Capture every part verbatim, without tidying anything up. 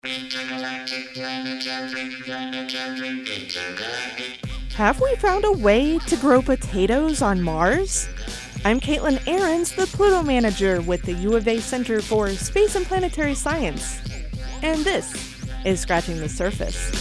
Have we found a way to grow potatoes on Mars? I'm Caitlin Ahrens, the Pluto Manager with the U of A Center for Space and Planetary Science. And this is Scratching the Surface.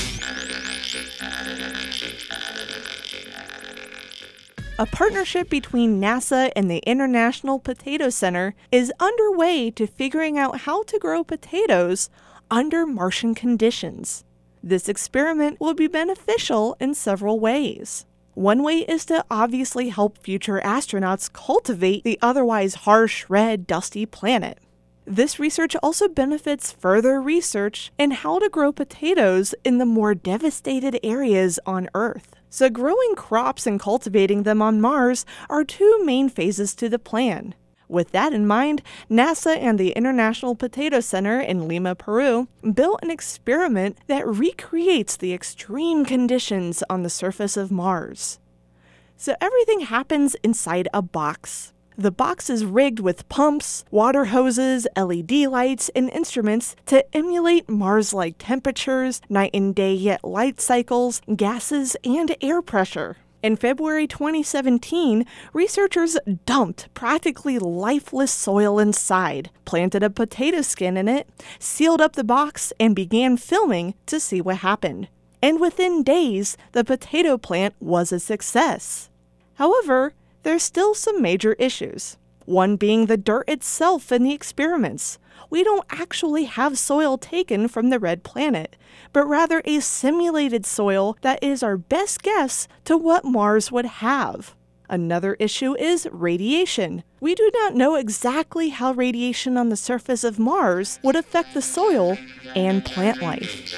A partnership between NASA and the International Potato Center is underway to figuring out how to grow potatoes under Martian conditions. This experiment will be beneficial in several ways. One way is to obviously help future astronauts cultivate the otherwise harsh, red, dusty planet. This research also benefits further research in how to grow potatoes in the more devastated areas on Earth. So growing crops and cultivating them on Mars are two main phases to the plan. With that in mind, NASA and the International Potato Center in Lima, Peru, built an experiment that recreates the extreme conditions on the surface of Mars. So everything happens inside a box. The box is rigged with pumps, water hoses, L E D lights, and instruments to emulate Mars-like temperatures, night and day light cycles, gases, and air pressure. In February twenty seventeen, researchers dumped practically lifeless soil inside, planted a potato skin in it, sealed up the box, and began filming to see what happened. And within days, the potato plant was a success. However, there's still some major issues. One being the dirt itself in the experiments. We don't actually have soil taken from the red planet, but rather a simulated soil that is our best guess to what Mars would have. Another issue is radiation. We do not know exactly how radiation on the surface of Mars would affect the soil and plant life.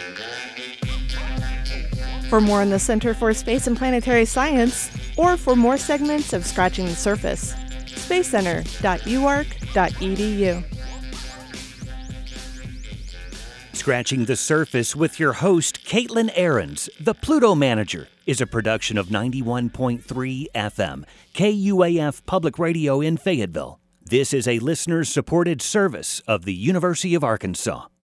For more on the Center for Space and Planetary Science, or for more segments of Scratching the Surface, space center dot u arc dot e d u. Scratching the Surface with your host, Caitlin Ahrens, the Pluto Manager, is a production of ninety-one point three F M, K U A F Public Radio in Fayetteville. This is a listener-supported service of the University of Arkansas.